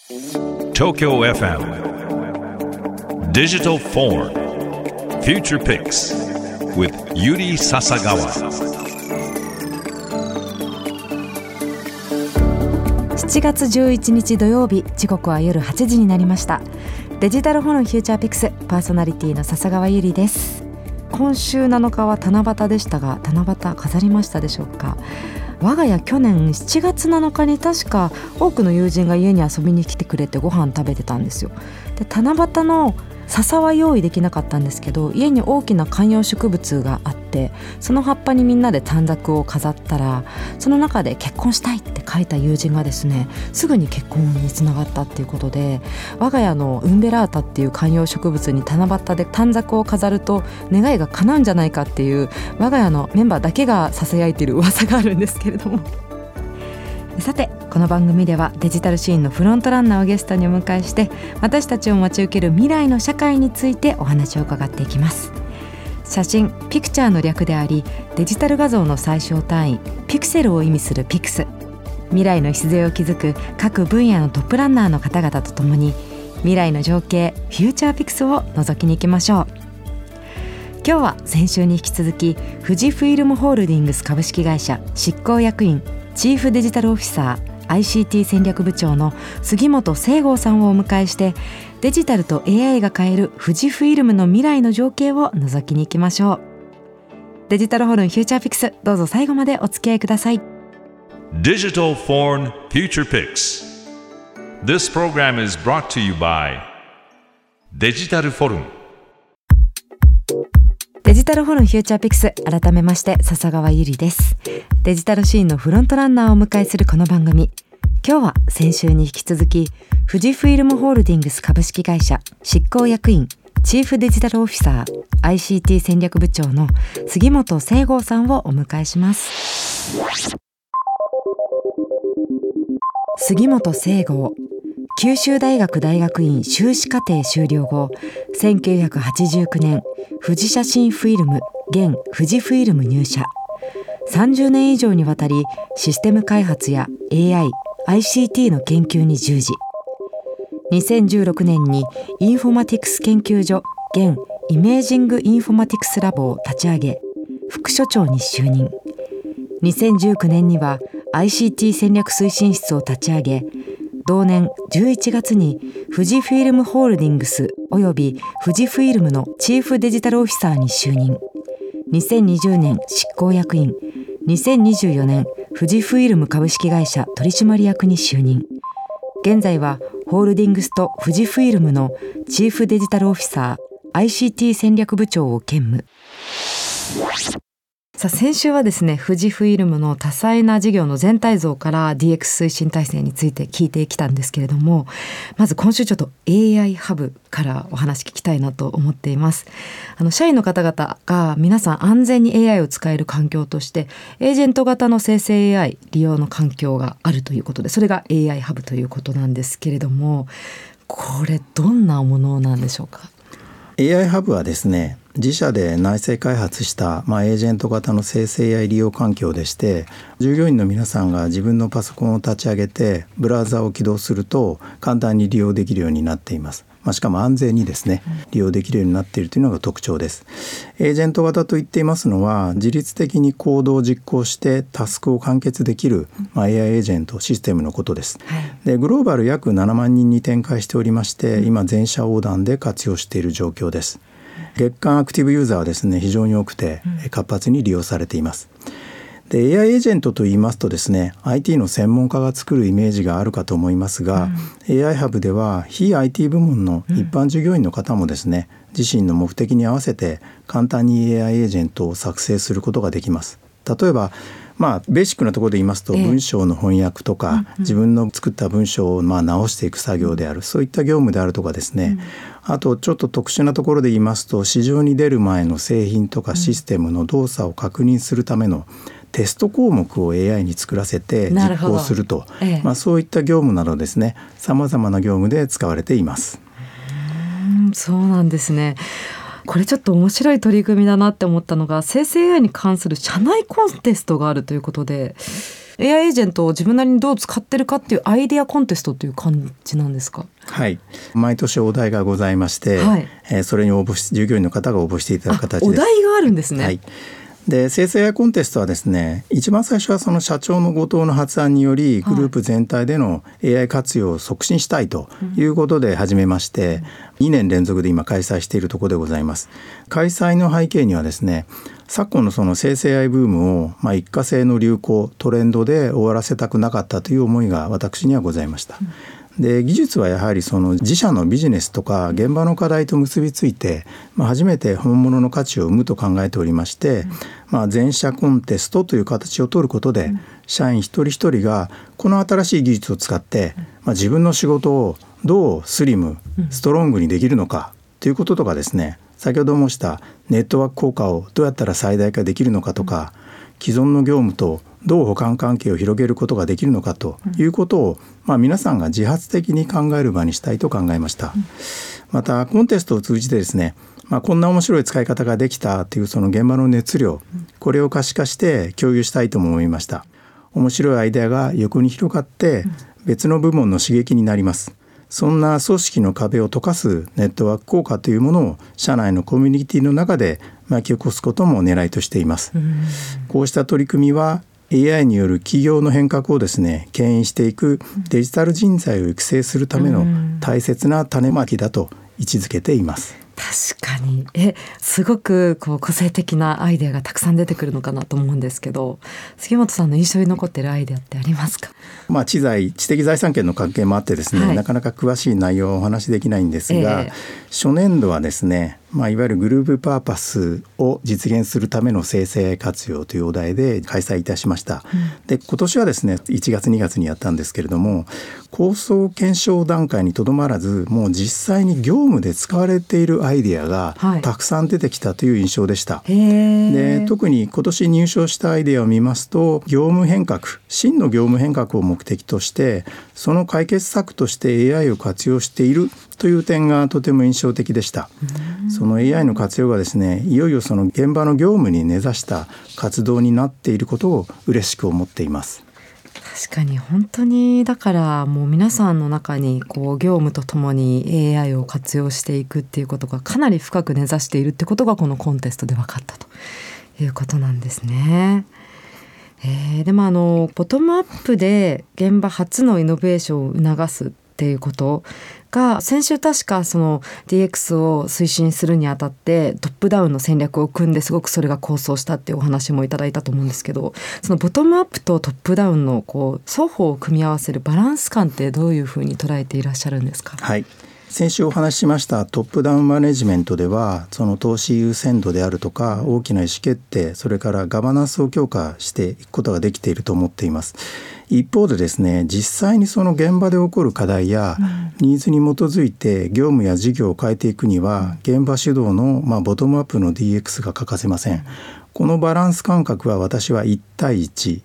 Tokyo FM Digital Forum Future Picks with Yuri Sasagawa 7月11日土曜日、時刻は夜8時になりました。デジタルフォルムフューチャーピクス、パーソナリティの笹川ゆりです。今週7日は七夕でしたが、七夕飾りましたでしょうか。我が家去年7月7日に確か多くの友人が家に遊びに来てくれてご飯食べてたんですよ。で、七夕の笹は用意できなかったんですけど、家に大きな観葉植物があって、その葉っぱにみんなで短冊を飾ったら、その中で結婚したいって書いた友人がですね、すぐに結婚につながったっていうことで、我が家のウンベラータっていう観葉植物に七夕で短冊を飾ると願いが叶うんじゃないかっていう、我が家のメンバーだけがささやいている噂があるんですけれどもさて、この番組ではデジタルシーンのフロントランナーをゲストにお迎えして、私たちを待ち受ける未来の社会についてお話を伺っていきます。写真、ピクチャーの略であり、デジタル画像の最小単位ピクセルを意味するピクス。未来の礎を築く各分野のトップランナーの方々とともに、未来の情景フューチャーピクスを覗きに行きましょう。今日は先週に引き続き、富士フイルムホールディングス株式会社執行役員チーフデジタルオフィサー ICT 戦略部長の杉本清郷さんをお迎えして、デジタルと AI が変える富士フイルムの未来の情景を覗きに行きましょう。デジタルフォルムフューチャーピクス、どうぞ最後までお付き合いください。 Digital Forum Future Picks. This program is brought to you by Digital Forum。 デジタルフォルムフューチャーピクス、改めまして笹川ゆりです。デジタルシーンのフロントランナーをお迎えするこの番組、今日は先週に引き続き、富士フイルムホールディングス株式会社執行役員チーフデジタルオフィサー ICT 戦略部長の杉本清郷さんをお迎えします。杉本清郷、九州大学大学院修士課程修了後、1989年富士写真フィルム現富士フイルム入社。30年以上にわたりシステム開発や AI、ICT の研究に従事。2016年にインフォマティクス研究所現イメージングインフォマティクスラボを立ち上げ、副所長に就任。2019年には ICT 戦略推進室を立ち上げ、同年11月に富士フイルムホールディングスおよび富士フイルムのチーフデジタルオフィサーに就任。2020年執行役員、2024年富士フイルム株式会社取締役に就任。現在はホールディングスと富士フイルムのチーフデジタルオフィサー ICT 戦略部長を兼務。さあ、先週はですね、富士フイルムの多彩な事業の全体像から DX 推進体制について聞いてきたんですけれども、まず今週ちょっと AI ハブからお話聞きたいなと思っています。社員の方々が皆さん安全に AI を使える環境として、エージェント型の生成 AI 利用の環境があるということで、それが AI ハブということなんですけれども、これどんなものなんでしょうか。 AI ハブはですね、自社で内製開発した、エージェント型の生成 AI 利用環境でして、従業員の皆さんが自分のパソコンを立ち上げてブラウザを起動すると簡単に利用できるようになっています。しかも安全にですね、利用できるようになっているというのが特徴です。エージェント型と言っていますのは、自律的に行動を実行してタスクを完結できる、AI エージェントシステムのことです。で、グローバル約7万人に展開しておりまして、今全社横断で活用している状況です。月間アクティブユーザーはですね、非常に多くて活発に利用されています。で、AI エージェントといいますとですね、 IT の専門家が作るイメージがあるかと思いますが、AI ハブでは非 IT 部門の一般従業員の方もですね、自身の目的に合わせて簡単に AI エージェントを作成することができます。例えばベーシックなところで言いますと、文章の翻訳とか、自分の作った文章を直していく作業である、そういった業務であるとかですね、あとちょっと特殊なところで言いますと、市場に出る前の製品とかシステムの動作を確認するためのテスト項目を AI に作らせて実行すると、そういった業務などですね、さまざまな業務で使われています。 そうなんですね。これちょっと面白い取り組みだなって思ったのが、生成 AI に関する社内コンテストがあるということで、 AI エージェントを自分なりにどう使ってるかっていうアイデアコンテストという感じなんですか？ はい、毎年お題がございまして、はい、それに従業員の方が応募していただく形です。 お題があるんですね。 はい、で生成 AI コンテストはですね、一番最初はその社長の後藤の発案によりグループ全体での AI 活用を促進したいということで始めまして、2年連続で今開催しているところでございます。開催の背景にはですね、昨今のその生成 AI ブームを一過性の流行トレンドで終わらせたくなかったという思いが私にはございました。で技術はやはりその自社のビジネスとか現場の課題と結びついて、初めて本物の価値を生むと考えておりまして、全社コンテストという形を取ることで、社員一人一人がこの新しい技術を使って、自分の仕事をどうスリムストロングにできるのかということとかですね、先ほど申したネットワーク効果をどうやったら最大化できるのかとか、既存の業務とどう補完関係を広げることができるのかということを、皆さんが自発的に考える場にしたいと考えました。またコンテストを通じてですね、こんな面白い使い方ができたというその現場の熱量、これを可視化して共有したいとも思いました。面白いアイデアが横に広がって別の部門の刺激になります。そんな組織の壁を溶かすネットワーク効果というものを社内のコミュニティの中で巻き起こすことも狙いとしています。こうした取り組みは AI による企業の変革をですね、牽引していくデジタル人材を育成するための大切な種まきだと位置づけています。 確かにすごく個性的なアイデアがたくさん出てくるのかなと思うんですけど、杉本さんの印象に残っているアイデアってありますか？ 知的財産権の関係もあってですね、なかなか詳しい内容をお話しできないんですが、初年度はですね、いわゆるグループパーパスを実現するための生成 AI 活用というお題で開催いたしました。で今年はですね、1月2月にやったんですけれども、構想検証段階にとどまらず、もう実際に業務で使われているアイデアがたくさん出てきたという印象でした。で特に今年入賞したアイデアを見ますと、業務変革、真の業務変革を目的としてその解決策として AI を活用しているという点がとても印象的でした。その AI の活用がですね、いよいよその現場の業務に根ざした活動になっていることを嬉しく思っています。 確かに本当に、だからもう皆さんの中に業務とともに AI を活用していくっていうことがかなり深く根ざしているってことがこのコンテストで分かったということなんですね。でもボトムアップで現場初のイノベーションを促すっていうことが、先週確かその DX を推進するにあたってトップダウンの戦略を組んで、すごくそれが構想したっていうお話もいただいたと思うんですけど、そのボトムアップとトップダウンの双方を組み合わせるバランス感ってどういうふうに捉えていらっしゃるんですか？ はい、先週お話ししましたトップダウンマネジメントでは、その投資優先度であるとか大きな意思決定、それからガバナンスを強化していくことができていると思っています。一方でですね、実際にその現場で起こる課題やニーズに基づいて業務や事業を変えていくには、現場主導のボトムアップの DX が欠かせません。このバランス感覚は私は1対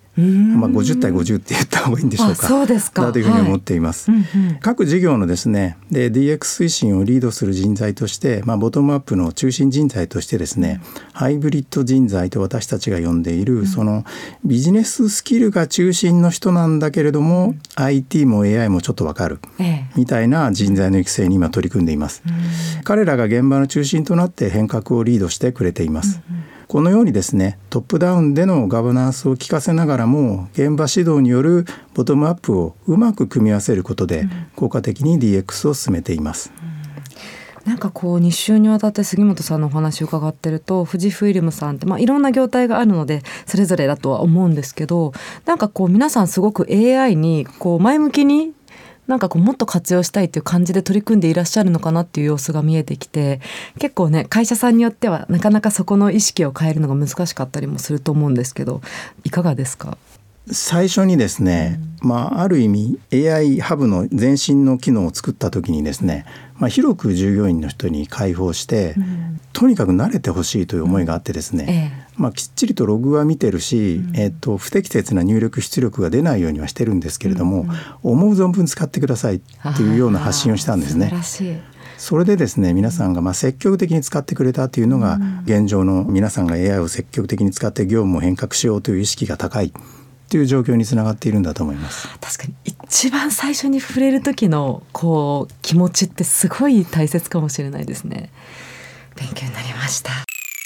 1、50対50って言った方がいいんでしょうか。 そうですか。 だというふうに思っています。各事業のですね、DX 推進をリードする人材として、ボトムアップの中心人材としてですね、ハイブリッド人材と私たちが呼んでいる、そのビジネススキルが中心の人なんだけれども、IT も AI もちょっと分かる、みたいな人材の育成に今取り組んでいます。彼らが現場の中心となって変革をリードしてくれています。このようにですね、トップダウンでのガバナンスを効かせながらも、現場指導によるボトムアップをうまく組み合わせることで効果的に DX を進めています。 なんか2週にわたって杉本さんのお話を伺ってると、富士フイルムさんっていろんな業態があるのでそれぞれだとは思うんですけど、なんか皆さんすごく AI に前向きになんかもっと活用したいという感じで取り組んでいらっしゃるのかなっていう様子が見えてきて、結構ね、会社さんによってはなかなかそこの意識を変えるのが難しかったりもすると思うんですけど、いかがですか？ 最初にですね、ある意味 AI ハブの前身の機能を作った時にですね、広く従業員の人に開放して、とにかく慣れてほしいという思いがあってですね、きっちりとログは見てるし、不適切な入力出力が出ないようにはしてるんですけれども、思う存分使ってくださいっていうような発信をしたんですね。 素晴らしい。 それでですね、皆さんが積極的に使ってくれたというのが現状の、皆さんが AI を積極的に使って業務を変革しようという意識が高いっていう状況につながっているんだと思います。 確かに一番最初に触れる時の気持ちってすごい大切かもしれないですね。勉強になりました。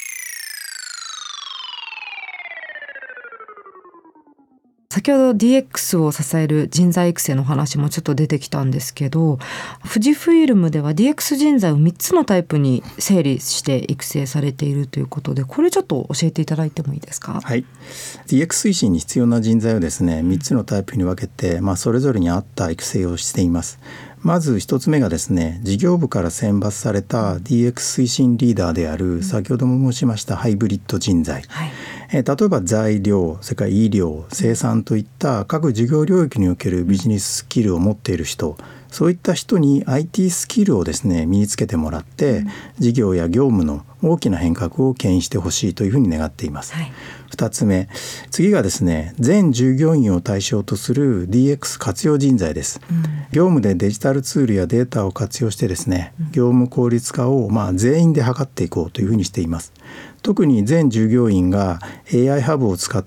先ほど DX を支える人材育成の話もちょっと出てきたんですけど、富士フイルムでは DX 人材を3つのタイプに整理して育成されているということで、これちょっと教えていただいてもいいですか？ はい、DX 推進に必要な人材をですね3つのタイプに分けて、それぞれに合った育成をしています。まず1つ目がですね、事業部から選抜された DX 推進リーダーである、先ほども申しましたハイブリッド人材、例えば材料、それから医療、生産といった各事業領域におけるビジネススキルを持っている人、そういった人に IT スキルをですね身につけてもらって、事業や業務の大きな変革を牽引してほしいというふうに願っています。2つ目、次がですね、全従業員を対象とする DX 活用人材です。業務でデジタルツールやデータを活用してですね、業務効率化を全員で図っていこうというふうにしています。特に全従業員が AI ハブを使って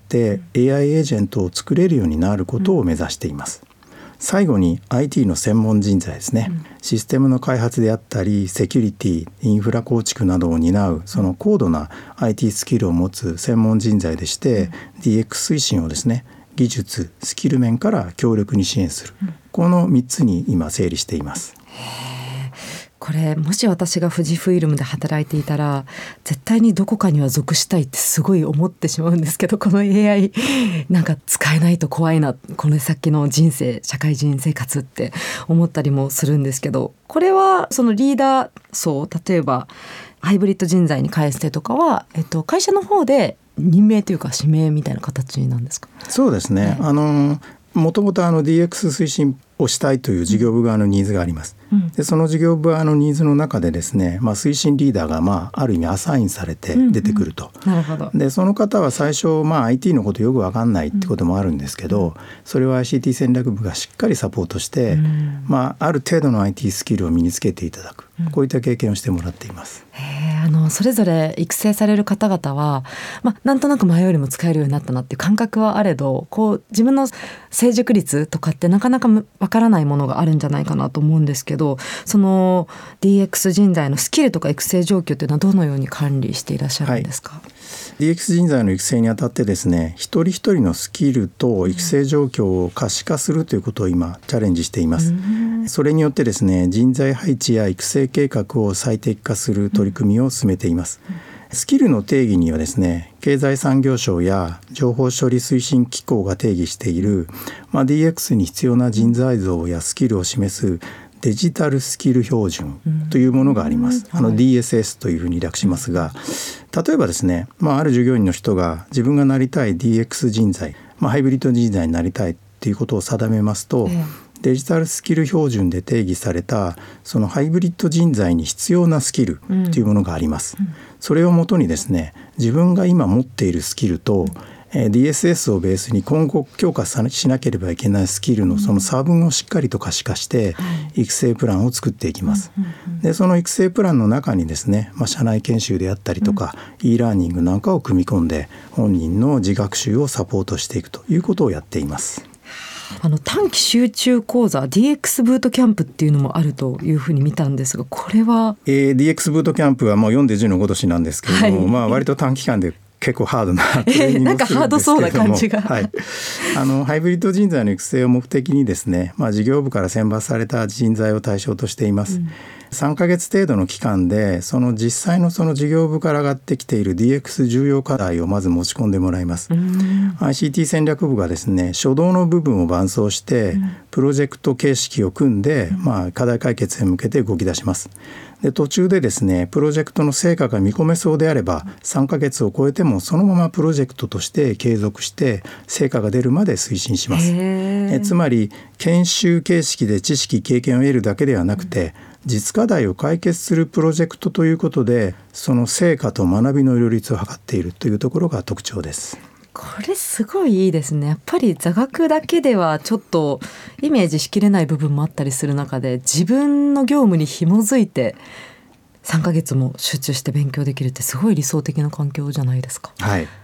AI エージェントを作れるようになることを目指しています。最後に IT の専門人材ですね、システムの開発であったりセキュリティ、インフラ構築などを担うその高度な IT スキルを持つ専門人材でして、DX 推進をですね技術、スキル面から強力に支援する、この3つに今整理しています。 これもし私が富士フイルムで働いていたら絶対にどこかには属したいってすごい思ってしまうんですけど、この AI なんか使えないと怖いな、この先の人生、社会人生活って思ったりもするんですけど、これはそのリーダー層、例えばハイブリッド人材に関してとかは、会社の方で任命というか指名みたいな形なんですか？ そうですね、もともとDX 推進をしたいという事業部側のニーズがあります。でその事業部側のニーズの中でですね、推進リーダーがある意味アサインされて出てくると。 なるほど。 でその方は最初IT のことよく分かんないってこともあるんですけど、それを ICT 戦略部がしっかりサポートして、ある程度の IT スキルを身につけていただく、こういった経験をしてもらっています。 それぞれ育成される方々は、なんとなく前よりも使えるようになったなっていう感覚はあれど、自分の成熟率とかってなかなかわからないものがあるんじゃないかなと思うんですけど、その DX 人材のスキルとか育成状況というのはどのように管理していらっしゃるんですか？ DX 人材の育成にあたってですね、一人一人のスキルと育成状況を可視化するということを今チャレンジしています。それによってですね、人材配置や育成計画を最適化する取り組みを進めています。スキルの定義にはですね、経済産業省や情報処理推進機構が定義している、DX に必要な人材像やスキルを示すデジタルスキル標準というものがあります。DSS というふうに略しますが、例えばですね、ある従業員の人が自分がなりたい DX 人材、ハイブリッド人材になりたいということを定めますと、デジタルスキル標準で定義されたそのハイブリッド人材に必要なスキルというものがあります。それをもとにですね、自分が今持っているスキルと、DSS をベースに今後強化しなければいけないスキルのその差分をしっかりと可視化して育成プランを作っていきます。でその育成プランの中にですね、社内研修であったりとか、e ラーニングなんかを組み込んで本人の自学習をサポートしていくということをやっています。 短期集中講座 DX ブートキャンプっていうのもあるというふうに見たんですが、これは、 DX ブートキャンプはもう読んで10のごとしなんですけれども、割と短期間で結構ハードなトレーニングをするんですけれども、 なんかハードそうな感じが、 ハイブリッド人材の育成を目的にですね、事業部から選抜された人材を対象としています。3ヶ月程度の期間でその実際のその事業部から上がってきている DX 重要課題をまず持ち込んでもらいます。ICT 戦略部がですね、初動の部分を伴走してプロジェクト形式を組んで、課題解決へ向けて動き出します。で途中でですね、プロジェクトの成果が見込めそうであれば3ヶ月を超えてもそのままプロジェクトとして継続して成果が出るまで推進します。つまり研修形式で知識経験を得るだけではなくて、実課題を解決するプロジェクトということで、その成果と学びの両立を図っているというところが特徴です。 これすごいいいですね。やっぱり座学だけではちょっとイメージしきれない部分もあったりする中で、自分の業務に紐づいて3ヶ月も集中して勉強できるってすごい理想的な環境じゃないですか。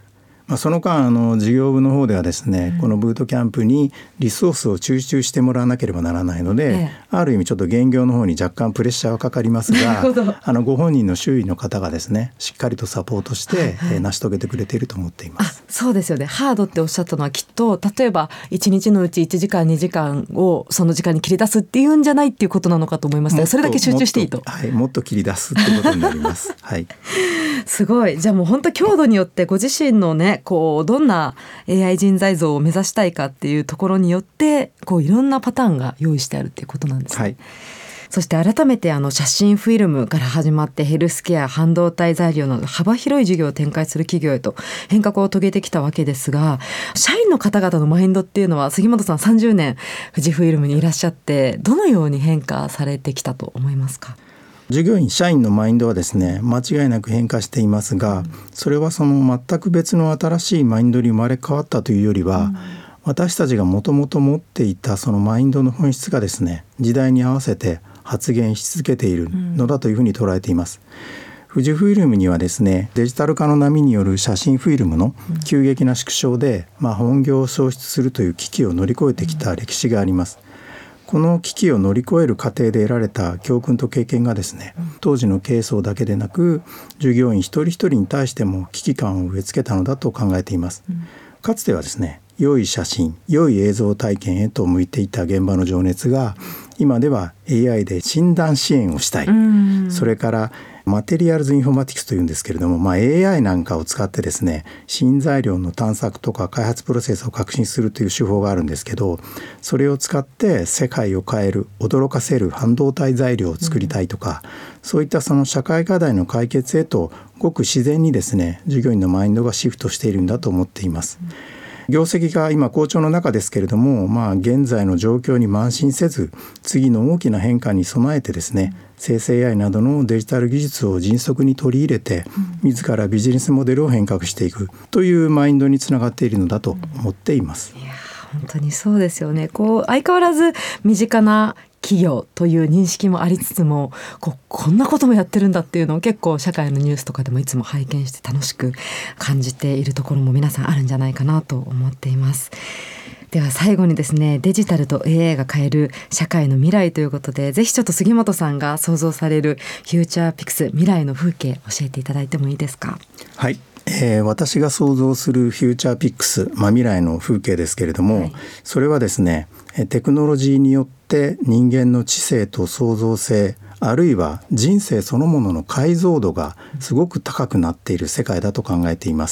その間事業部の方ではですね、このブートキャンプにリソースを集中してもらわなければならないので、ある意味ちょっと現業の方に若干プレッシャーはかかりますが、ご本人の周囲の方がですねしっかりとサポートして、成し遂げてくれていると思っています。 そうですよね。ハードっておっしゃったのはきっと例えば1日のうち1時間2時間をその時間に切り出すっていうんじゃないっていうことなのかと思いますね。それだけ集中していいと。 もっと切り出すっていうことになります。 すごい。じゃあもう本当強度によってご自身のねどんな AI 人材像を目指したいかっていうところによっていろんなパターンが用意してあるっていうことなんですね。そして改めて写真フィルムから始まってヘルスケア、半導体材料など幅広い事業を展開する企業へと変革を遂げてきたわけですが、社員の方々のマインドっていうのは杉本さん30年富士フイルムにいらっしゃってどのように変化されてきたと思いますか？ 従業員社員のマインドはですね間違いなく変化していますが、それはその全く別の新しいマインドに生まれ変わったというよりは、私たちがもともと持っていたそのマインドの本質がですね時代に合わせて発言し続けているのだというふうに捉えています。富士フイルムにはですねデジタル化の波による写真フィルムの急激な縮小で、本業を喪失するという危機を乗り越えてきた歴史があります。この危機を乗り越える過程で得られた教訓と経験がですね当時の経営層だけでなく従業員一人一人に対しても危機感を植え付けたのだと考えています。かつてはですね良い写真、良い映像体験へと向いていた現場の情熱が今では AI で診断支援をしたい、それからマテリアルズインフォマティクスというんですけれども、AI なんかを使ってですね新材料の探索とか開発プロセスを革新するという手法があるんですけど、それを使って世界を変える驚かせる半導体材料を作りたいとか、そういったその社会課題の解決へとごく自然にですね従業員のマインドがシフトしているんだと思っています。業績が今好調の中ですけれども、現在の状況に慢心せず次の大きな変化に備えてですね生成 AI などのデジタル技術を迅速に取り入れて自らビジネスモデルを変革していくというマインドにつながっているのだと思っています。 いや本当にそうですよね。相変わらず身近な企業という認識もありつつもこんなこともやってるんだっていうのを結構社会のニュースとかでもいつも拝見して楽しく感じているところも皆さんあるんじゃないかなと思っています。では最後にですねデジタルと AI が変える社会の未来ということで、ぜひちょっと杉本さんが想像されるフューチャーピクス未来の風景教えていただいてもいいですか？ はい、私が想像するフューチャーピックス、未来の風景ですけれども、それはですねテクノロジーによって人間の知性と創造性、あるいは人生そのものの解像度がすごく高くなっている世界だと考えています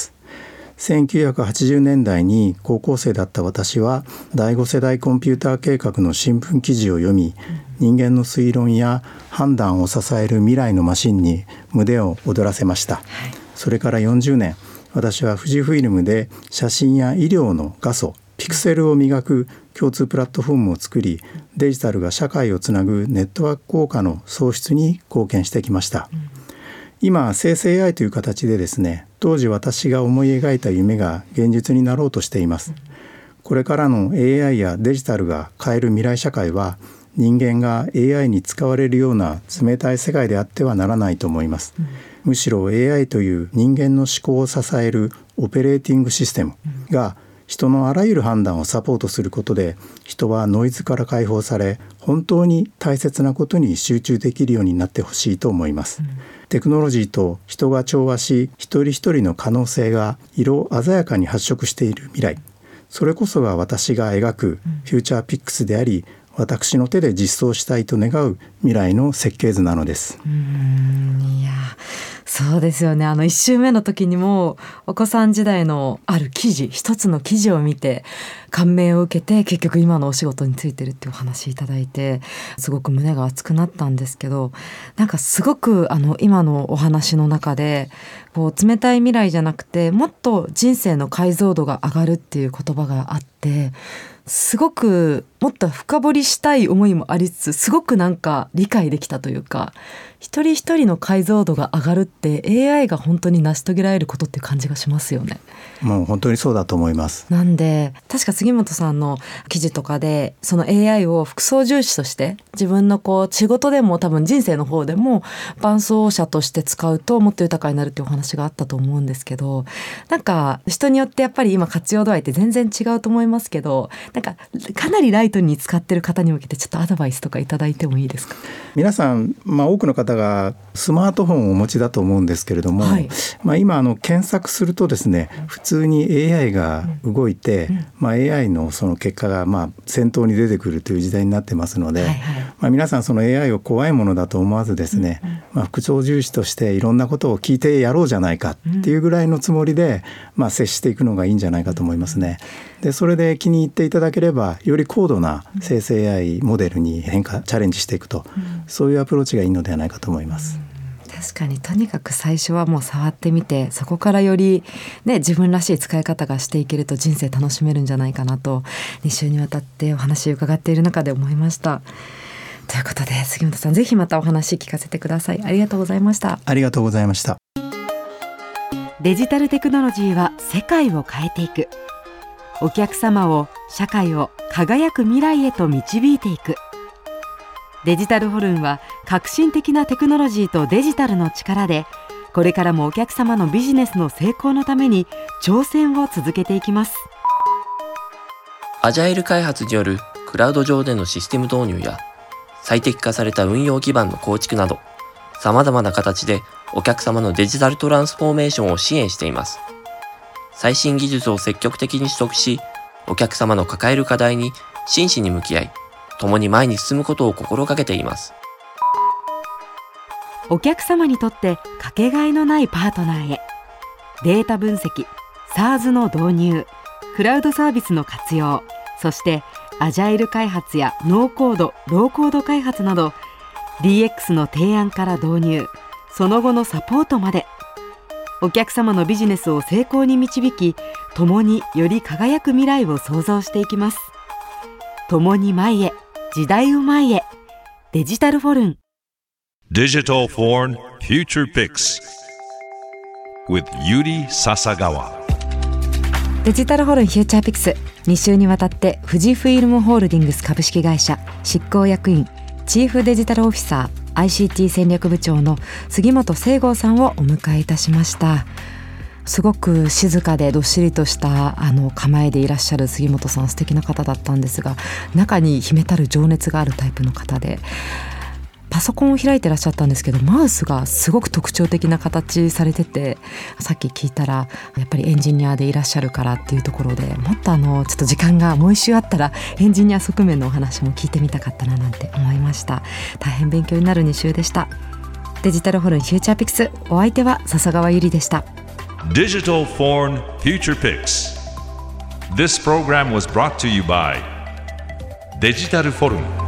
。1980年代に高校生だった私は第5世代コンピューター計画の新聞記事を読み、人間の推論や判断を支える未来のマシンに胸を躍らせました。それから40年、私は富士フイルムで写真や医療の画素、ピクセルを磨く共通プラットフォームを作り、デジタルが社会をつなぐネットワーク効果の創出に貢献してきました。今生成 AI という形でですね当時私が思い描いた夢が現実になろうとしています。これからの AI やデジタルが変える未来社会は人間が AI に使われるような冷たい世界であってはならないと思います。むしろ AI という人間の思考を支えるオペレーティングシステムが人のあらゆる判断をサポートすることで、人はノイズから解放され本当に大切なことに集中できるようになってほしいと思います。テクノロジーと人が調和し、一人一人の可能性が色鮮やかに発色している未来、それこそが私が描くフューチャーピックスであり、私の手で実装したいと願う未来の設計図なのです。 いやそうですよね。1週目の時にもお子さん時代のある記事、一つの記事を見て感銘を受けて結局今のお仕事についてるっていうお話いただいてすごく胸が熱くなったんですけど、なんかすごく今のお話の中で冷たい未来じゃなくてもっと人生の解像度が上がるっていう言葉があって、すごくもっと深掘りしたい思いもありつつ、すごくなんか理解できたというか、一人一人の解像度が上がるっ AI が本当に成し遂げられることっていう感じがしますよね。 もう本当にそうだと思います。 なんで確か杉本さんの記事とかでその AI を副操縦士として自分の仕事でも多分人生の方でも伴走者として使うともっと豊かになるっていうお話があったと思うんですけど、なんか人によってやっぱり今活用度合いって全然違うと思いますけど、なんかかなりライトに使ってる方に向けてちょっとアドバイスとかいただいてもいいですか？ 皆さん、多くの方がスマートフォンをお持ちだと思うんですけれども、今検索するとですね、普通に AI が動いて、AI のその結果が先頭に出てくるという時代になってますので、皆さんその AI を怖いものだと思わずですね、副操縦士としていろんなことを聞いてやろうじゃないかっていうぐらいのつもりで、接していくのがいいんじゃないかと思いますね。でそれで気に入っていただければより高度な生成 AI モデルにチャレンジしていくと、そういうアプローチがいいのではないかと思います。 確かにとにかく最初はもう触ってみて、そこからより、自分らしい使い方がしていけると人生楽しめるんじゃないかなと2週にわたってお話を伺っている中で思いました。ということで杉本さん、ぜひまたお話聞かせてください。ありがとうございました。 ありがとうございました。 デジタルテクノロジーは世界を変えていく。お客様を社会を輝く未来へと導いていく。デジタルホルンは革新的なテクノロジーとデジタルの力でこれからもお客様のビジネスの成功のために挑戦を続けていきます。 アジャイル開発によるクラウド上でのシステム導入や最適化された運用基盤の構築など様々な形でお客様のデジタルトランスフォーメーションを支援しています。最新技術を積極的に取得し、お客様の抱える課題に真摯に向き合い、共に前に進むことを心がけています。 お客様にとってかけがえのないパートナーへ。データ分析、SaaS の導入、クラウドサービスの活用、そしてアジャイル開発やノーコード、ローコード開発など DX の提案から導入、その後のサポートまでお客様のビジネスを成功に導き、共により輝く未来を創造していきます。共に前へ、時代を前へ。デジタルフォルン Digital Foreign Future Picks with Yuri Sasagawa。 デジタルフォルンフューチャーピクス、2週にわたって富士フイルムホールディングス株式会社執行役員チーフデジタルオフィサーICT 戦略部長の杉本誠剛さんをお迎えいたしました。すごく静かでどっしりとした構えでいらっしゃる杉本さん、素敵な方だったんですが、中に秘めたる情熱があるタイプの方で、パソコンを開いてらっしゃったんですけど、マウスがすごく特徴的な形されてて、さっき聞いたらやっぱりエンジニアでいらっしゃるからっていうところで、もっとちょっと時間がもう一周あったらエンジニア側面のお話も聞いてみたかったななんて思いました。大変勉強になる2週でした。デジタルホルンフューチャーピクス、お相手は笹川ゆりでした。 Digital Foreign Future Picks. This program was brought to you by Digital Forum.